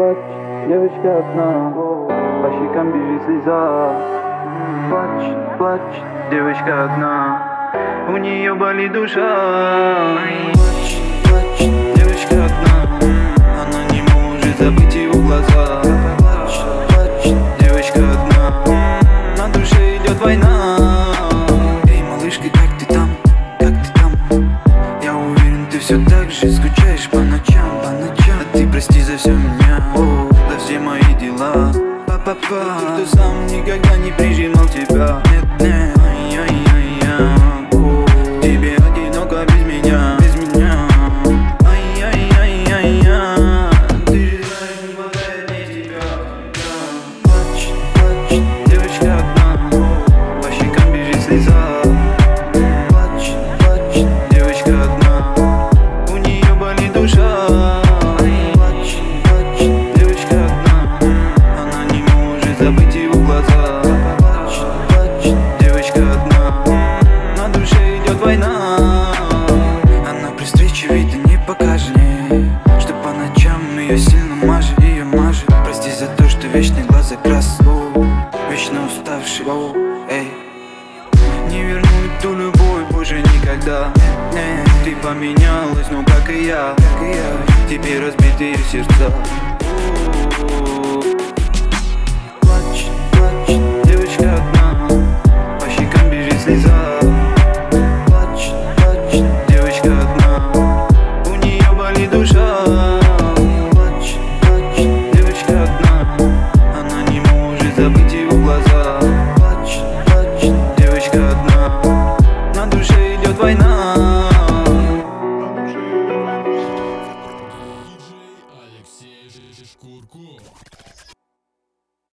плачь, девочка одна, по щекам бежит слеза. Плачь, плачь, девочка одна, у нее болит душа. Плачь, плачь, девочка одна, она не может забыть его глаза. Плачь, плачь, девочка одна, на душе идет война. Эй, малышка, как ты там? Как ты там? Я уверен, ты все так же скучаешь по ночам, по ночам. А ты прости за все меня, за все мои дела. Па-па-па, что сам никогда не прижимал тебя. Нет, нет, ай-яй-яй-яй, тебе одиноко без меня, без меня. Ай-яй-яй-яй-яй, ты же знаешь, не хватает мне тебя. Плачь, плачь, девочка одна, по щекам бежит слеза. Плачь, плачь, девочка одна, у нее болит душа. Плачь, плачь, девочка одна, она не может забыть его глаза. Плачь, плачь, девочка одна, на душе идет война. Она при встрече вида не покажет, что по ночам ее сильно мажет, ее мажет. Прости за то, что вечный глаза крас, вечно уставший, эй. Не вернуть ту любовь больше никогда. Ты поменялась, ну как и я. Теперь разбитые сердца. Плачь, плачь, девочка одна, по щекам бежит слеза. Плачь, плачь, девочка одна, у нее болит душа. Плачь, плачь, девочка одна, она не может забыть его глаза. Плачь, плачь, девочка одна, на душе идет война. Алексей Шкурко.